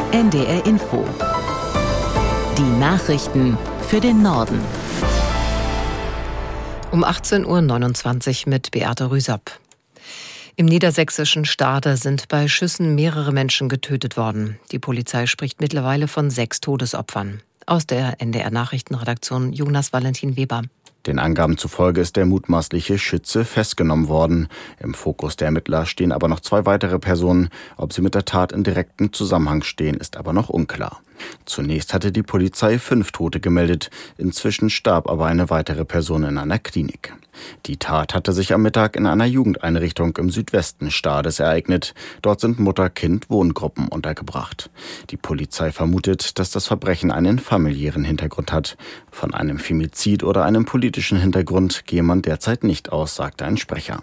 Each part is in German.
NDR Info. Die Nachrichten für den Norden. Um 18.29 Uhr mit Beate Rüsop. Im niedersächsischen Stade sind bei Schüssen mehrere Menschen getötet worden. Die Polizei spricht mittlerweile von 6 Todesopfern. Aus der NDR Nachrichtenredaktion Jonas Valentin Weber. Den Angaben zufolge ist der mutmaßliche Schütze festgenommen worden. Im Fokus der Ermittler stehen aber noch 2 weitere Personen. Ob sie mit der Tat in direktem Zusammenhang stehen, ist aber noch unklar. Zunächst hatte die Polizei 5 Tote gemeldet. Inzwischen starb aber eine weitere Person in einer Klinik. Die Tat hatte sich am Mittag in einer Jugendeinrichtung im Südwesten Stades ereignet. Dort sind Mutter-Kind-Wohngruppen untergebracht. Die Polizei vermutet, dass das Verbrechen einen familiären Hintergrund hat. Von einem Femizid oder einem politischen Hintergrund gehe man derzeit nicht aus, sagte ein Sprecher.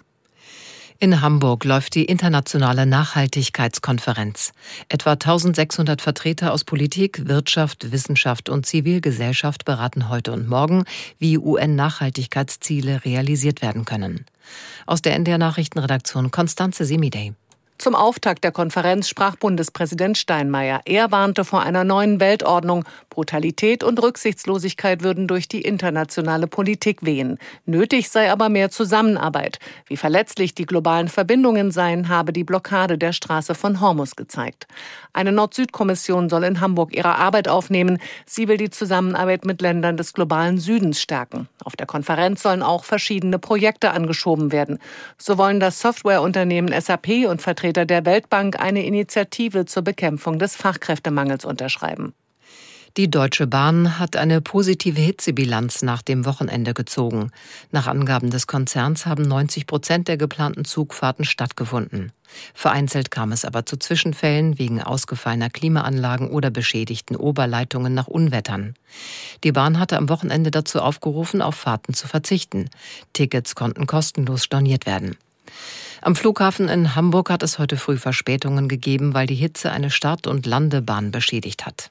In Hamburg läuft die internationale Nachhaltigkeitskonferenz. Etwa 1600 Vertreter aus Politik, Wirtschaft, Wissenschaft und Zivilgesellschaft beraten heute und morgen, wie UN-Nachhaltigkeitsziele realisiert werden können. Aus der NDR Nachrichtenredaktion Constanze Semidey. Zum Auftakt der Konferenz sprach Bundespräsident Steinmeier. Er warnte vor einer neuen Weltordnung. Brutalität und Rücksichtslosigkeit würden durch die internationale Politik wehen. Nötig sei aber mehr Zusammenarbeit. Wie verletzlich die globalen Verbindungen seien, habe die Blockade der Straße von Hormuz gezeigt. Eine Nord-Süd-Kommission soll in Hamburg ihre Arbeit aufnehmen. Sie will die Zusammenarbeit mit Ländern des globalen Südens stärken. Auf der Konferenz sollen auch verschiedene Projekte angeschoben werden. So wollen das Softwareunternehmen SAP und Vertreter der Weltbank eine Initiative zur Bekämpfung des Fachkräftemangels unterschreiben. Die Deutsche Bahn hat eine positive Hitzebilanz nach dem Wochenende gezogen. Nach Angaben des Konzerns haben 90% der geplanten Zugfahrten stattgefunden. Vereinzelt kam es aber zu Zwischenfällen wegen ausgefallener Klimaanlagen oder beschädigten Oberleitungen nach Unwettern. Die Bahn hatte am Wochenende dazu aufgerufen, auf Fahrten zu verzichten. Tickets konnten kostenlos storniert werden. Am Flughafen in Hamburg hat es heute früh Verspätungen gegeben, weil die Hitze eine Start- und Landebahn beschädigt hat.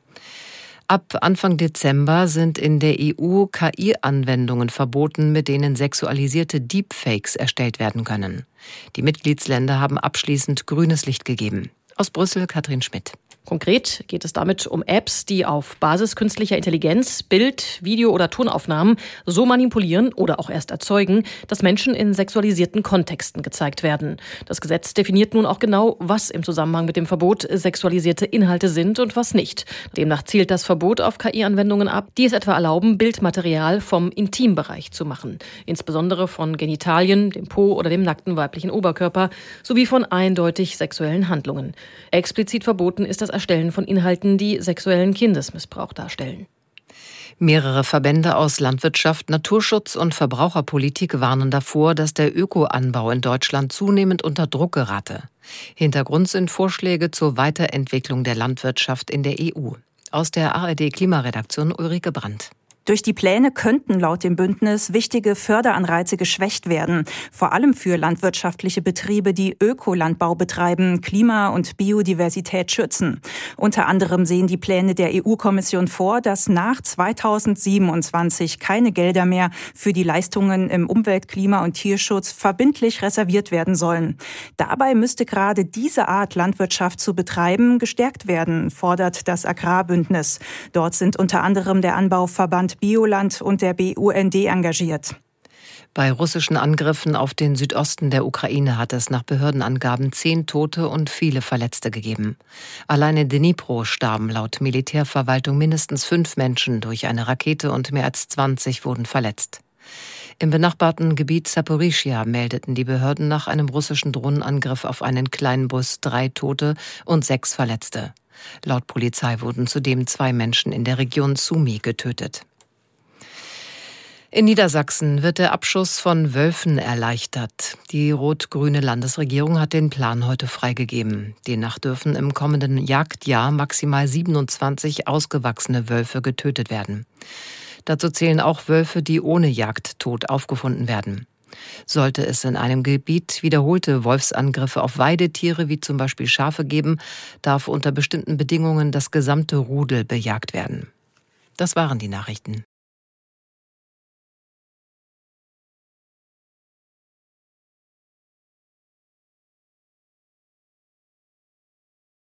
Ab Anfang Dezember sind in der EU KI-Anwendungen verboten, mit denen sexualisierte Deepfakes erstellt werden können. Die Mitgliedsländer haben abschließend grünes Licht gegeben. Aus Brüssel Katrin Schmidt. Konkret geht es damit um Apps, die auf Basis künstlicher Intelligenz Bild-, Video- oder Tonaufnahmen so manipulieren oder auch erst erzeugen, dass Menschen in sexualisierten Kontexten gezeigt werden. Das Gesetz definiert nun auch genau, was im Zusammenhang mit dem Verbot sexualisierte Inhalte sind und was nicht. Demnach zielt das Verbot auf KI-Anwendungen ab, die es etwa erlauben, Bildmaterial vom Intimbereich zu machen. Insbesondere von Genitalien, dem Po oder dem nackten weiblichen Oberkörper sowie von eindeutig sexuellen Handlungen. Explizit verboten ist das Erstellen von Inhalten, die sexuellen Kindesmissbrauch darstellen. Mehrere Verbände aus Landwirtschaft, Naturschutz und Verbraucherpolitik warnen davor, dass der Ökoanbau in Deutschland zunehmend unter Druck gerate. Hintergrund sind Vorschläge zur Weiterentwicklung der Landwirtschaft in der EU. Aus der ARD-Klimaredaktion Ulrike Brandt. Durch die Pläne könnten laut dem Bündnis wichtige Förderanreize geschwächt werden. Vor allem für landwirtschaftliche Betriebe, die Ökolandbau betreiben, Klima und Biodiversität schützen. Unter anderem sehen die Pläne der EU-Kommission vor, dass nach 2027 keine Gelder mehr für die Leistungen im Umwelt-, Klima- und Tierschutz verbindlich reserviert werden sollen. Dabei müsste gerade diese Art Landwirtschaft zu betreiben gestärkt werden, fordert das Agrarbündnis. Dort sind unter anderem der Anbauverband Bioland und der BUND engagiert. Bei russischen Angriffen auf den Südosten der Ukraine hat es nach Behördenangaben 10 Tote und viele Verletzte gegeben. Allein in Dnipro starben laut Militärverwaltung mindestens 5 Menschen durch eine Rakete und mehr als 20 wurden verletzt. Im benachbarten Gebiet Saporischschja meldeten die Behörden nach einem russischen Drohnenangriff auf einen kleinen Bus 3 Tote und 6 Verletzte. Laut Polizei wurden zudem 2 Menschen in der Region Sumy getötet. In Niedersachsen wird der Abschuss von Wölfen erleichtert. Die rot-grüne Landesregierung hat den Plan heute freigegeben. Demnach dürfen im kommenden Jagdjahr maximal 27 ausgewachsene Wölfe getötet werden. Dazu zählen auch Wölfe, die ohne Jagd tot aufgefunden werden. Sollte es in einem Gebiet wiederholte Wolfsangriffe auf Weidetiere wie zum Beispiel Schafe geben, darf unter bestimmten Bedingungen das gesamte Rudel bejagt werden. Das waren die Nachrichten.